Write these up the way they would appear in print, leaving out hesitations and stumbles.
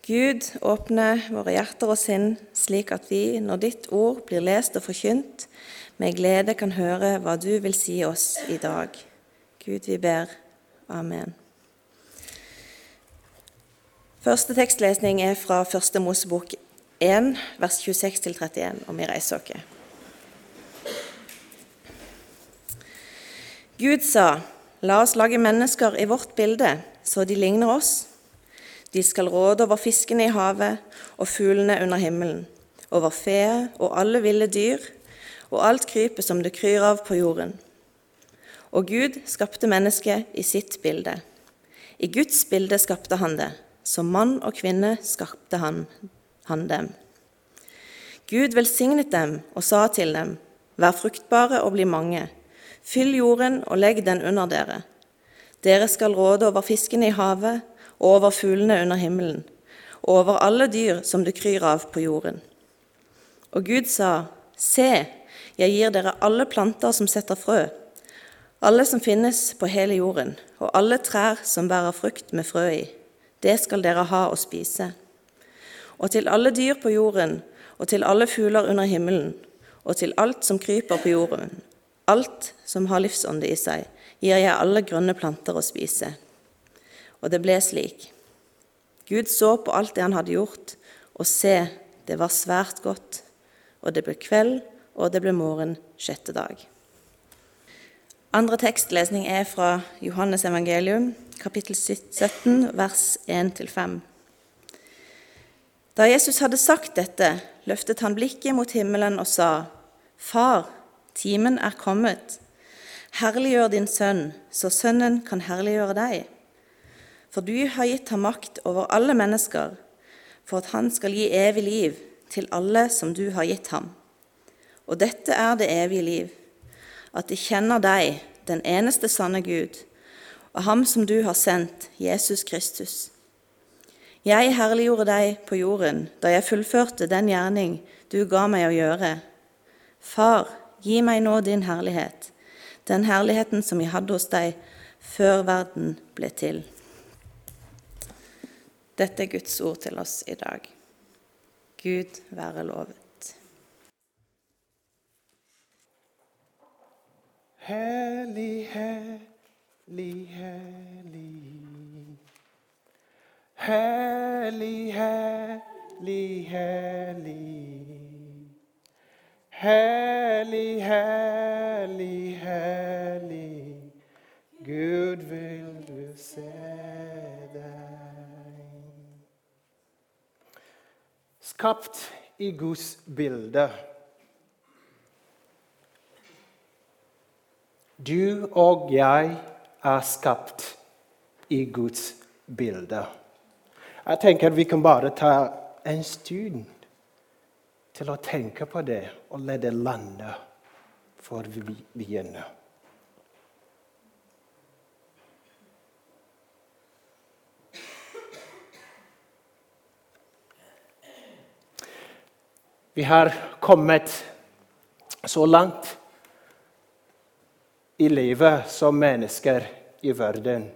Gud, åpne våre hjerter og sinn, slik at vi, når ditt ord blir lest og forkynt, med glede kan høre hva du vil si oss i dag. Gud, vi ber. Amen. Første tekstlesning er fra Første Mosebok 1, vers 26-31, om vi reiser oss. Gud sa, la oss lage mennesker i vårt bilde, så de ligner oss. De skal råde over fiskene i havet og fuglene under himmelen, over fe og alle ville dyr, og alt krypet som det kryr av på jorden. Og Gud skapte mennesket i sitt bilde. I Guds bilde skapte han det, som mann og kvinne skapte han dem. Gud velsignet dem og sa til dem, vær fruktbare og bli mange, fyll jorden og legg den under dere. Dere skal råde over fiskene i havet, og over fuglene under himmelen, og over alle dyr som det kryr av på jorden. Og Gud sa, se, jeg gir dere alle planter som setter frø, alle som finnes på hele jorden, og alle trær som bærer frukt med frø i. Det skal dere ha å spise. Og til alle dyr på jorden, og til alle fugler under himmelen, og til alt som kryper på jorden, alt som har livsånde i seg, gir jeg alle grønne planter å spise. Og det ble slik. Gud så på alt det han hadde gjort, og se, det var svært godt. Og det ble kveld, og det ble morgen 6. dag. Andre tekstlesning er fra Johannes evangelium, kapittel 17, vers 1-5. Da Jesus hadde sagt dette, løftet han blikket mot himmelen og sa, Far, timen er kommet. Herliggjør din sønn, så sønnen kan herliggjøre deg. For du har gitt ham makt over alle mennesker, for at han skal gi evig liv til alle som du har gitt ham. Og dette er det evige liv, at de kjenner deg, den eneste sanne Gud, og ham som du har sendt, Jesus Kristus. Jeg herliggjorde deg på jorden, da jeg fullførte den gjerning du ga meg å gjøre. Far, gi meg nå din herlighet, den herligheten som jeg hadde hos deg før verden ble til. Dette er Guds ord til oss i dag. Gud være lovet. Hellig, hellig, hellig. Hellig, hellig, hellig. Hellig, hellig, hellig. Gud vil du se deg. Skapt i Guds bilde. Du og jeg er skapt i Guds bilde. Jeg tenker vi kan bare ta en stund til å tenke på det og la det lande før vi begynner. Vi har kommet så langt i livet som mennesker i verden.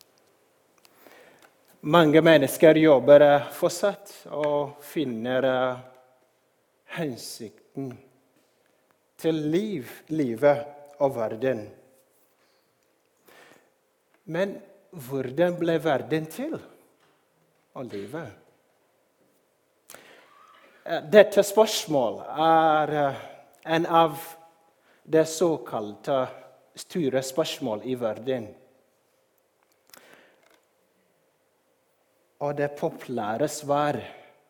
Mange mennesker jobber fortsatt og finner hensikten til livet og verden. Men hvordan ble verden til å leve? Dette spørsmål er en av de såkalte store spørsmål i verden. Og det populære svar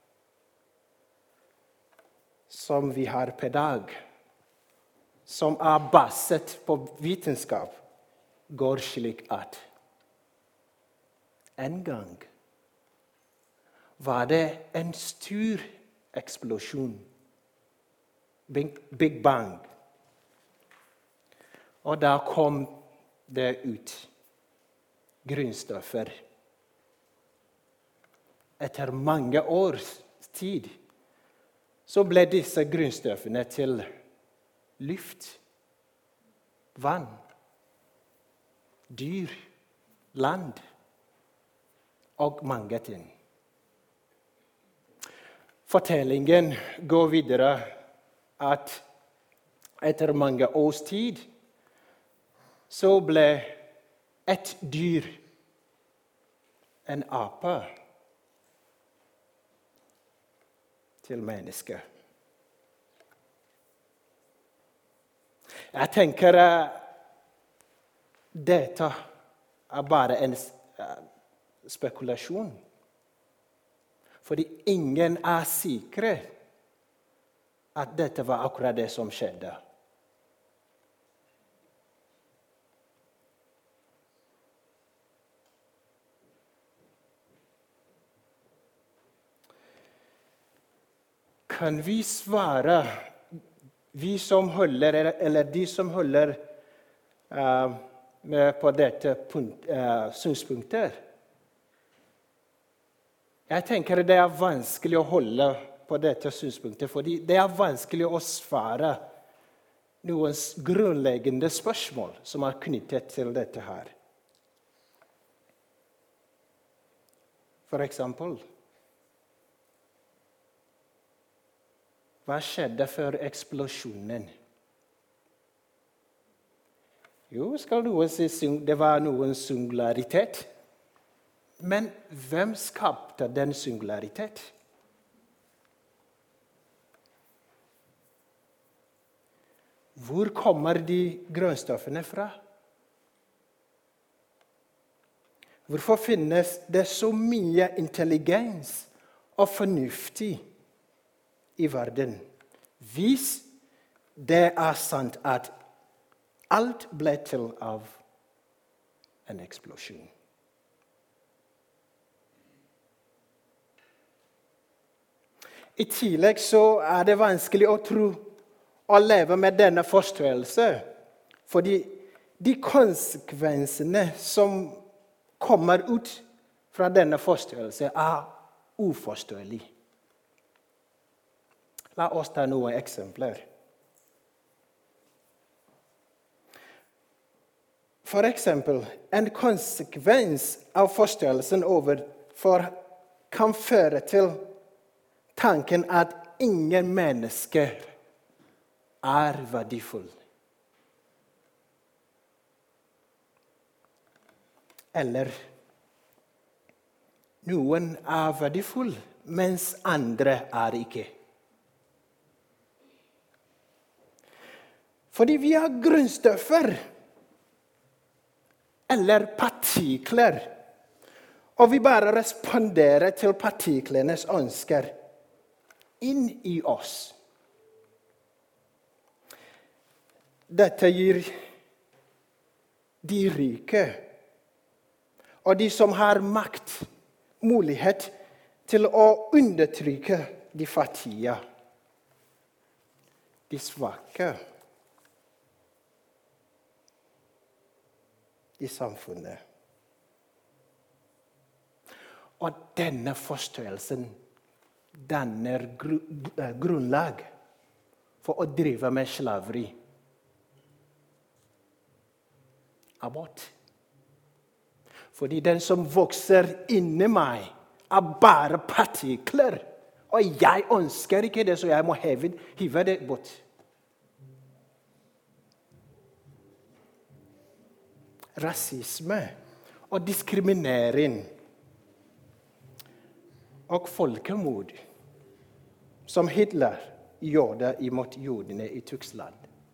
som vi har på dag, som er basert på vitenskap, går slik at en gang var det en stor eksplosjon, Big Bang. Og da kom det ut grunnstoffer. Etter mange års tid så ble disse grunnstoffene til luft, vann, dyr, land og mange ting. fortellingen går videre at etter mange års tid så ble et dyr, en ape, til menneske. Jeg tenker dette bare en spekulasjon. Fordi ingen sikre at dette var akkurat det som skjedde. Kan vi svare, vi som holder, eller de som holder med på dette synspunkter? Jeg tenker det vanskelig å holde på dette synspunktet, fordi det vanskelig å svare noen grunnleggende spørsmål som knyttet til dette her. For eksempel, hva skjedde før eksplosjonen? Jo, skal noen si det var noen singularitet. Men hvem skapte den singularitet? Hvor kommer de grunnstoffene fra? Hvorfor finnes det så mye intelligens og fornuftig i verden? Hvis det sant at alt ble til av en eksplosjon. I tillegg så det vanskelig å tro og leve med denne forståelse, fordi de konsekvensene som kommer ut fra denne forståelse uforståelige. La oss ta noen eksempler. For eksempel, en konsekvens av forståelsen overfor kan føre til tanken at ingen mennesker verdifull. Eller noen verdifull, mens andre ikke. Fordi vi har grunnstoffer eller partikler, og vi bare responderer til partiklenes ønsker inn i oss. Dette gir de rike og de som har makt, mulighet til å undertrykke de fattige, de svake i samfunnet. Og denne forståelsen danner grunnlag for å drive med slaveri. Abort. Fordi den som vokser inni meg bare partikler, og jeg ønsker ikke det, så jeg må hive det bort. Rasisme og diskriminering og folkemord, som Hitler gjorde imot jødene i Tyskland.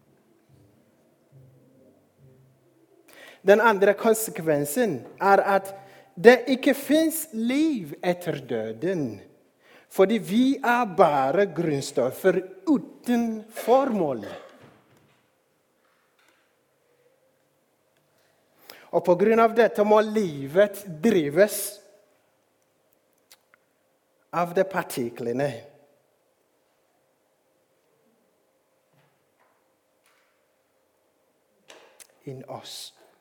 Den andre konsekvensen at det ikke finnes liv etter døden, fordi vi bare grunnstoffer uten formål. Og på grunn av dette må livet drives av de partiklene. In oss.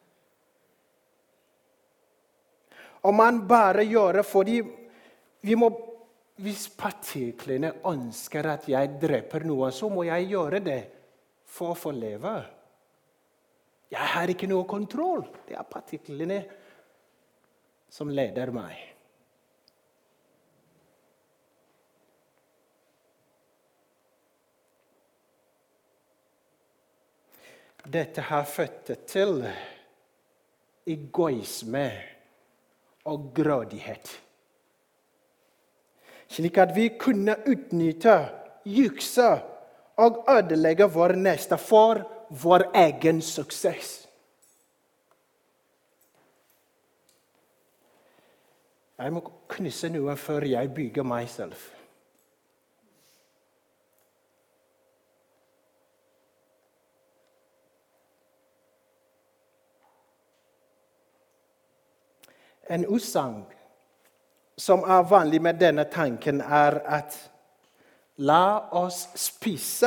Og man bare gjør det fordi hvis partiklene ønsker at jeg dreper noen, så må jeg gjøre det for å få leve. Jeg har ikke noe kontroll. Det partiklene som leder meg. dette har ført til egoisme og grådighet. Slik at vi kunne utnytte, jukse og ødelegge vår neste for vår egen suksess. Jeg må knuse noe før jeg bygger meg selv. En utsagn som er vanlig med denne tanken, er at la oss spise,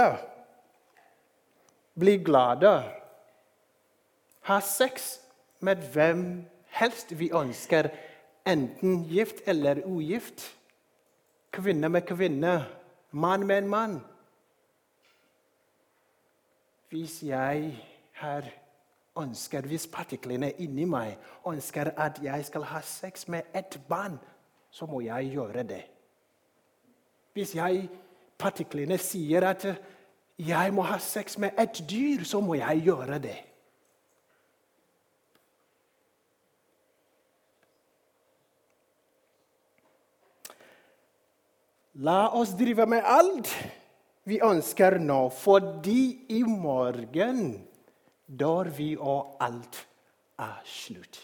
bli glade, ha sex med hvem helst vi ønsker, enten gift eller ugift, kvinne med kvinne, mann med en mann. Hvis jeg her ønsker, hvis partiklene inni meg ønsker at jeg skal ha sex med et barn, så må jeg gjøre det. Hvis partiklene sier at jeg må ha sex med et dyr, så må jeg gjøre det. La oss drive med alt vi ønsker nå, fordi i morgen dør vi og alt er slutt.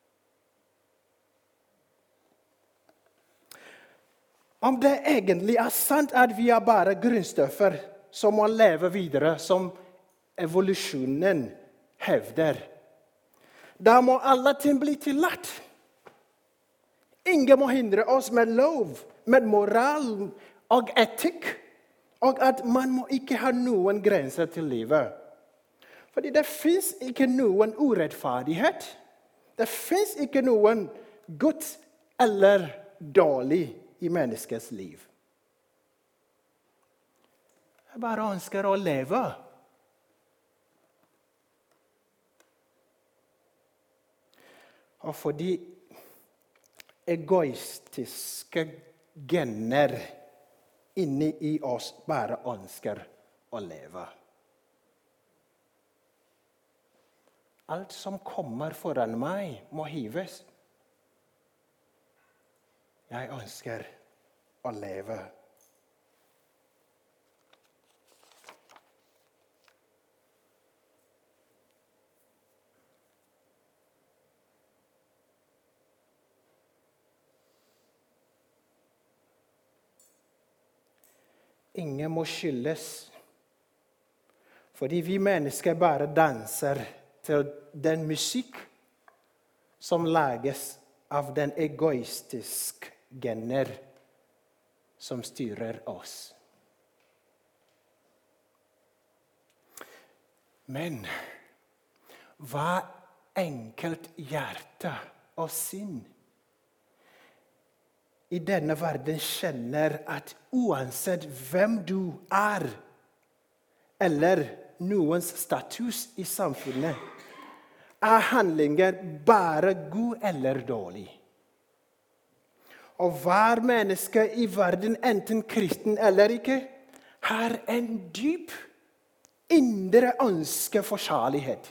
Om det egentlig er sant at vi er bare grunnstoffer som må leve videre, som evolusjonen hevder, da må alle ting bli tillatt. Ingen må hindre oss med lov, med moral og etikk, og at man må ikke ha noen grenser til livet. Fordi det finnes ikke noen urettferdighet. Det finnes ikke noen godt eller dårlig i menneskets liv. Jeg bare ønsker å leve. Og fordi egoistiske gener inni i oss bare ønsker å leve. Alt som kommer foran meg, må hives. Jeg ønsker å leve. Ingen må skyldes, fordi vi mennesker bare danser til den musikk som lages av den egoistiske gener som styrer oss. Men hva enkelt hjerte og sinn i denne verden kjenner at uansett hvem du er, eller noens status i samfunnet, er handlinger bare god eller dårlig. Og hver menneske i verden, enten kristen eller ikke, har en dyp, indre ønske for kjærlighet.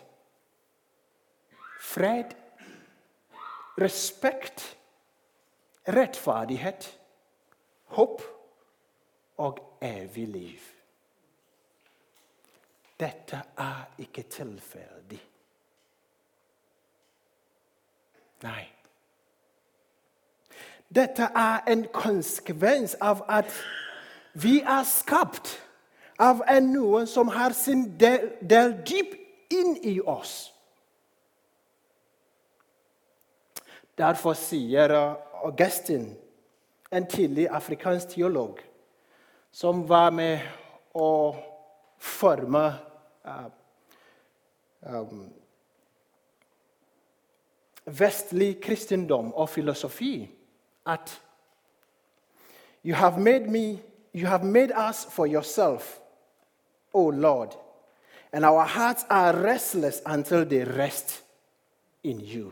Fred, respekt, rettferdighet, håp og evig liv. Dette er ikke tilfeldig. Nei. Dette er en konsekvens av at vi er skapt av noen som har sin del dyp inn i oss. Derfor sier Augustin, en tidlig afrikansk teolog, som var med å forme vestlig kristendom og filosofi, at you have made us for yourself, O Lord, and our hearts are restless until they rest in you.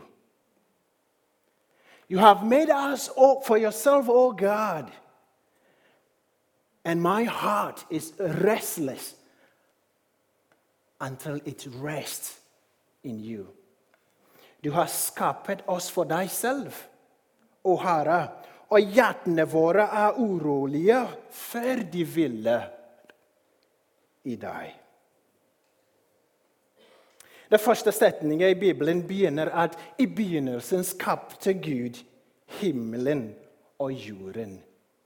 You have made us for yourself, O God, and my heart is restless until it rests in you. Du har skapat oss for deg selv, å Herre, og hjertene våre urolige før de ville i deg. Den første setningen i Bibelen begynner at i begynnelsen skapte Gud himmelen og jorden.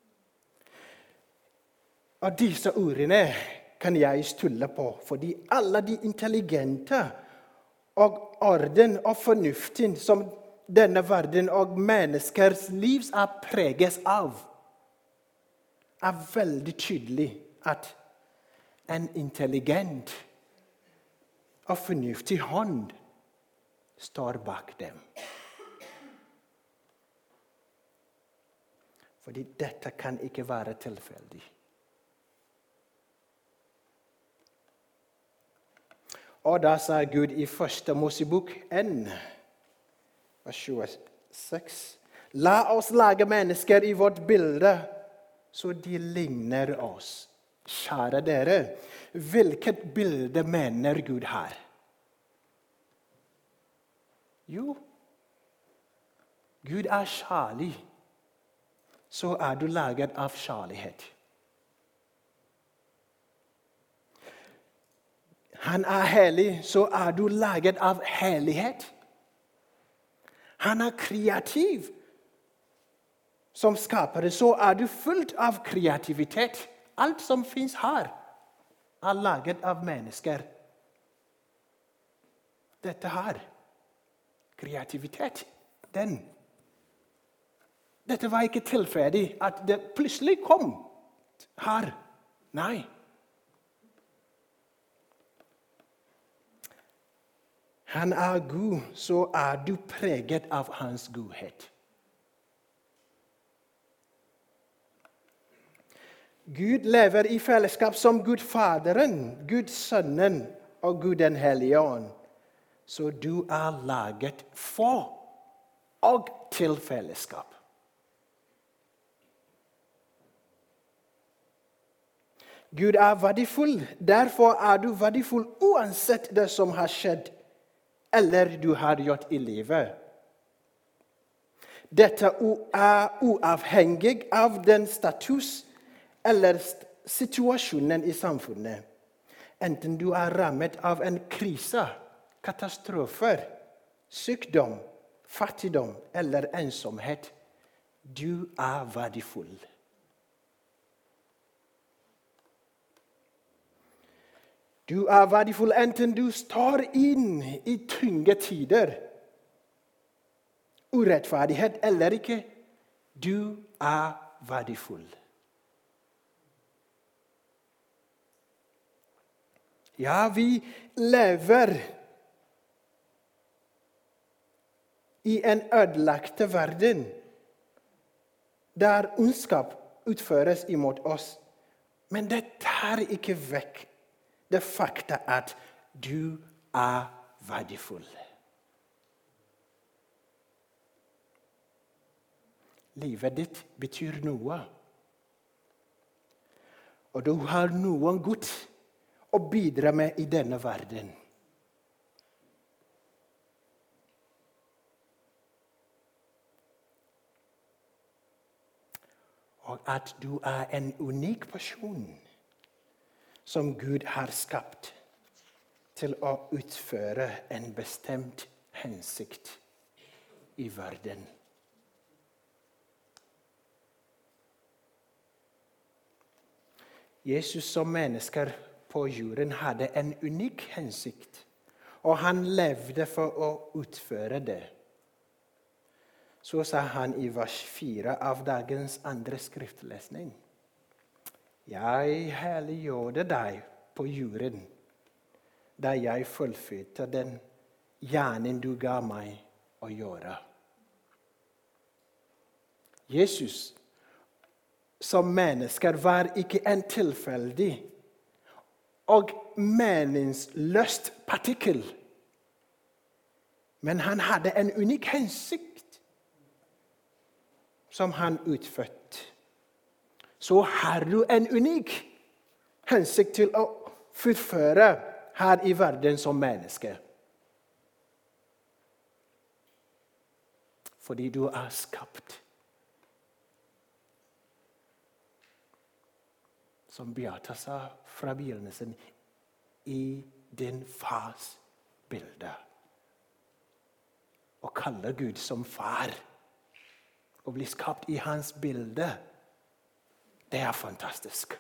Og disse ordene kan jeg stole på, fordi alle de intelligente og orden og fornuften som denne verden og menneskers liv preges av, veldig tydelig at en intelligent og fornuftig hånd står bak dem. Fordi dette kan ikke være tilfeldig. Og da sa Gud i 1. Mosebok 1, vers 26, la oss lage mennesker i vårt bilde, så de ligner oss. Kjære dere, hvilket bilde mener Gud her? Jo, Gud kjærlig, så du laget av kjærlighet. Han hellig, så du laget av hellighet. Han kreativ. Som skaper, så du fullt av kreativitet. Alt som finnes her, laget av mennesker. Dette her, kreativitet, dette var ikke tilfeldig at det plutselig kom her. Nei. Han god, så du preget av hans godhet. Gud lever i fellesskap som Gud Faderen, Gud Sønnen og Gud den Hellige Ånd. Så du laget for og til fellesskap. Gud verdifull, derfor du verdifull uansett det som har skjedd eller du har gjort i livet. Dette uavhengig av den status eller situasjonen i samfunnet. Enten du rammet av en krise, katastrofer, sykdom, fattigdom eller ensomhet. Du verdifull. Du verdifull enten du står inn i tunge tider, urettferdighet eller ikke. Du verdifull. Ja, vi lever i en ødelagte verden, der ondskap utføres imot oss. Men det tar ikke vekk det fakta at du verdifull. Livet ditt betyr noe. Og du har noe godt å bidra med i denne verden. Og at du en unik person som Gud har skapt til å utføre en bestemt hensikt i verden. Jesus som mennesker på jorden hadde en unik hensikt, og han levde for å utføre det. Så sa han i vers 4 av dagens andre skriftlesning. Jeg helliggjorde deg på jorden, da jeg fullførte den gjerning du ga meg å gjøre. Jesus som mennesker var ikke en tilfeldig og meningsløst partikkel, men han hadde en unik hensikt som han utførte. Så har du en unik hensikt til å fullføre her i verden som menneske. Fordi du er skapt. Som Beata sa fra begynnelsen, i din fars bilde. Og kaller Gud som far. Og bli skapt i hans bilde. Det er fantastisk.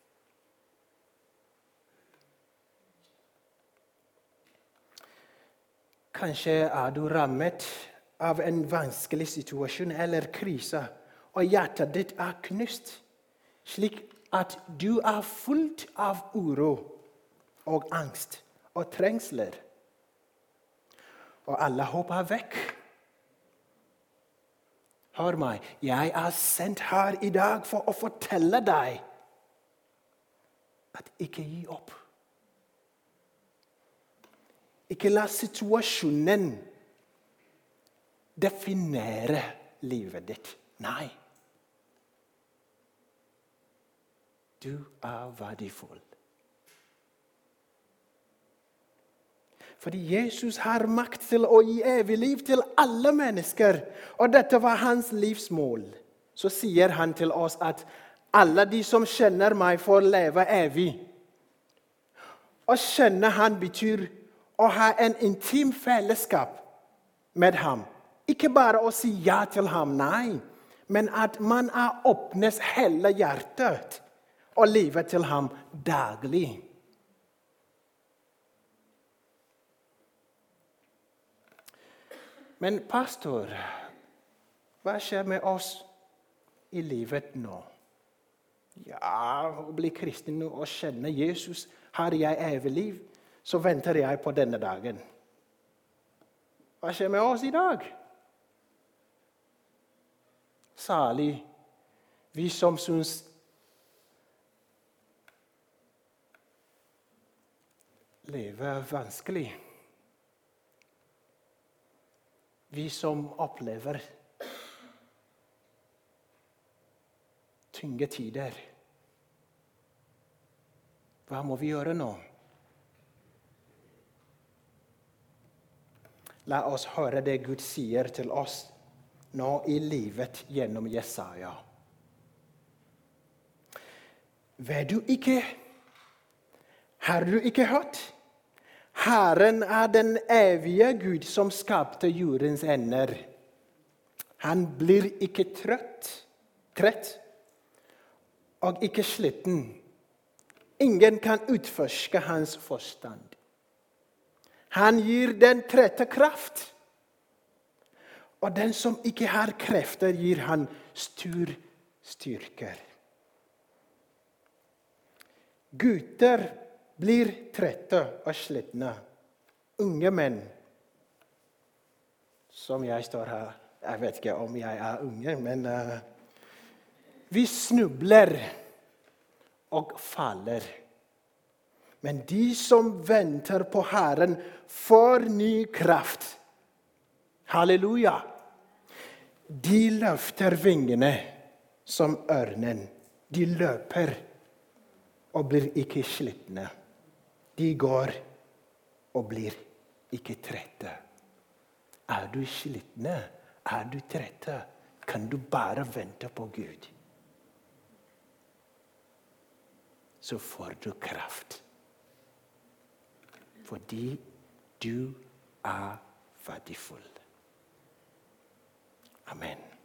Kanskje er du rammet av en vanskelig situasjon eller krise, og hjertet ditt er knust, slik at du er fullt av uro og angst og trengsler. Og alle håp er vekk. Hør meg, jeg er sendt her i dag for å fortelle deg at ikke gi opp. Ikke la situasjonen definere livet ditt. Nei. Du er verdifull. Fordi Jesus har makt til å gi evig liv til alle mennesker. Og dette var hans livsmål. Så sier han til oss at alle de som kjenner meg får leve evig. Å kjenne han betyr å ha en intim fellesskap med ham. Ikke bare å si ja til ham, nei. Men at man åpnes hele hjertet og livet til ham daglig. Men pastor, hva skjer med oss i livet nå? Ja, å bli kristen og kjenne Jesus, har jeg evig liv, så venter jeg på denne dagen. Hva skjer med oss i dag? Særlig vi som synes livet er vanskelig. Vi som opplever tunge tider. Hva må vi gjøre nå? La oss høre det Gud sier til oss nå i livet gjennom Jesaja. Vet du ikke? Har du ikke hørt? Herren er den evige Gud som skapte jordens ender. Han blir ikke trett og ikke sliten. Ingen kan utforske hans forstand. Han gir den trette kraft. Og den som ikke har krefter, gir han stor styrke. Gutter blir trette og slitne. Unge menn, som jeg står her, jeg vet ikke om jeg er unge, men vi snubler og faller. Men de som venter på Herren får ny kraft. Halleluja! De løfter vingene som ørnen. De løper og blir ikke slitne. De går og blir ikke trette. Er du slitne? Er du trette? Kan du bare vente på Gud? Så får du kraft. Fordi du er verdifull. Amen.